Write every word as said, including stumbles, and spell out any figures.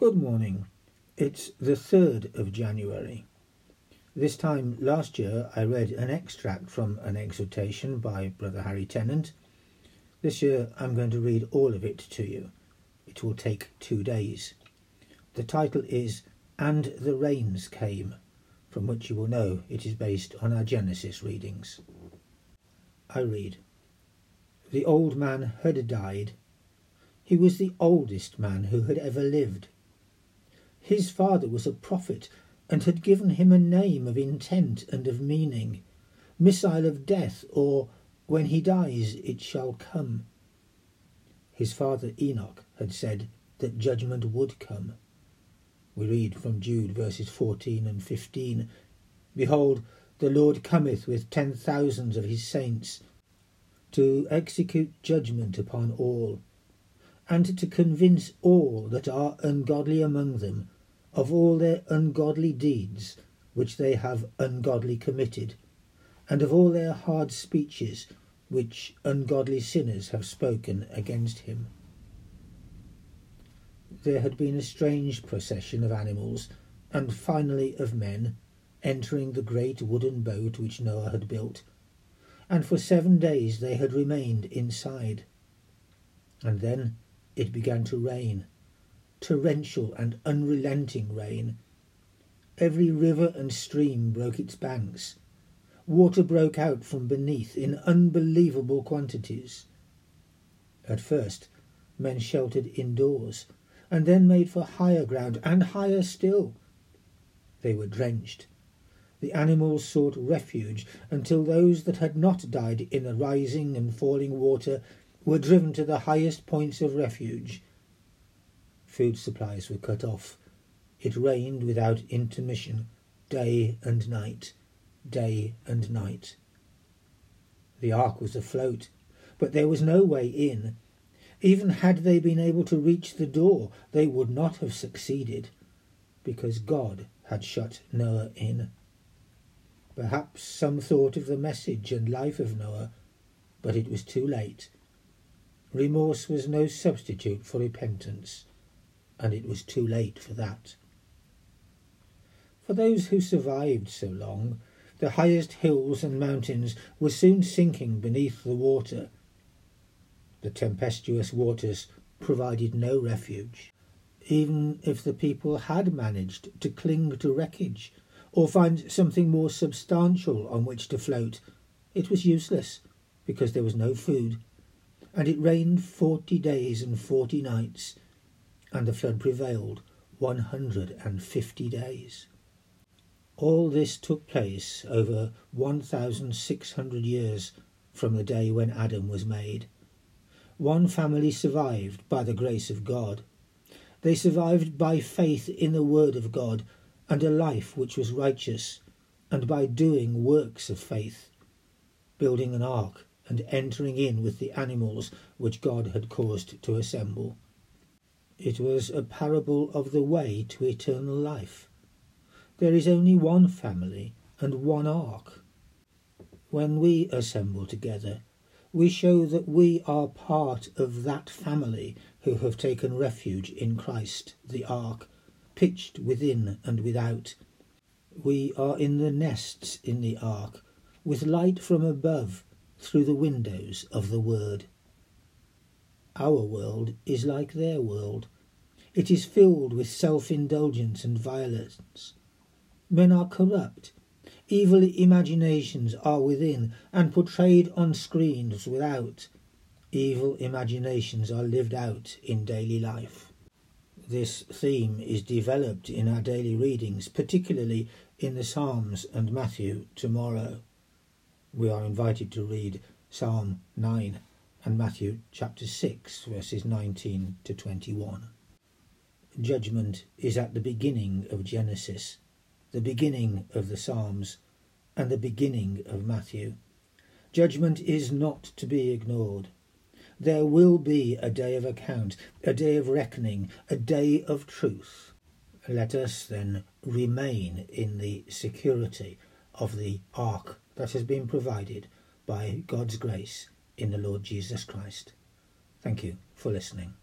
Good morning. It's the third of January. This time last year I read an extract from an exhortation by Brother Harry Tennant. This year I'm going to read all of it to you. It will take two days. The title is And the Rains Came, from which you will know it is based on our Genesis readings. I read. The old man had died. He was the oldest man who had ever lived. His father was a prophet and had given him a name of intent and of meaning, missile of death, or when he dies it shall come. His father Enoch had said that judgment would come. We read from Jude verses fourteen and fifteen, Behold, the Lord cometh with ten thousands of his saints, to execute judgment upon all, and to convince all that are ungodly among them of all their ungodly deeds which they have ungodly committed, and of all their hard speeches which ungodly sinners have spoken against him. There had been a strange procession of animals, and finally of men, entering the great wooden boat which Noah had built, and for seven days they had remained inside. And then it began to rain, torrential and unrelenting rain. Every river and stream broke its banks. Water broke out from beneath in unbelievable quantities. At first men sheltered indoors, and then made for higher ground, and higher still. They were drenched. The animals sought refuge until those that had not died in the rising and falling water were driven to the highest points of refuge. Food supplies were cut off. It rained without intermission, day and night, day and night. The ark was afloat, but there was no way in. Even had they been able to reach the door, they would not have succeeded, because God had shut Noah in. Perhaps some thought of the message and life of Noah, but it was too late. Remorse was no substitute for repentance, and it was too late for that. For those who survived so long, the highest hills and mountains were soon sinking beneath the water. The tempestuous waters provided no refuge. Even if the people had managed to cling to wreckage, or find something more substantial on which to float, it was useless, because there was no food, and it rained forty days and forty nights, and the flood prevailed one hundred and fifty days. All this took place over one thousand six hundred years from the day when Adam was made. One family survived by the grace of God. They survived by faith in the word of God and a life which was righteous, and by doing works of faith, building an ark and entering in with the animals which God had caused to assemble. It was a parable of the way to eternal life. There is only one family and one ark. When we assemble together, we show that we are part of that family who have taken refuge in Christ, the ark, pitched within and without. We are in the nests in the ark, with light from above through the windows of the word. Our world is like their world. It is filled with self-indulgence and violence. Men are corrupt. Evil imaginations are within and portrayed on screens without. Evil imaginations are lived out in daily life. This theme is developed in our daily readings, particularly in the Psalms and Matthew tomorrow. We are invited to read Psalm nine and Matthew chapter six, verses nineteen to twenty-one. Judgment is at the beginning of Genesis, the beginning of the Psalms, and the beginning of Matthew. Judgment is not to be ignored. There will be a day of account, a day of reckoning, a day of truth. Let us then remain in the security of the ark that has been provided by God's grace in the Lord Jesus Christ. Thank you for listening.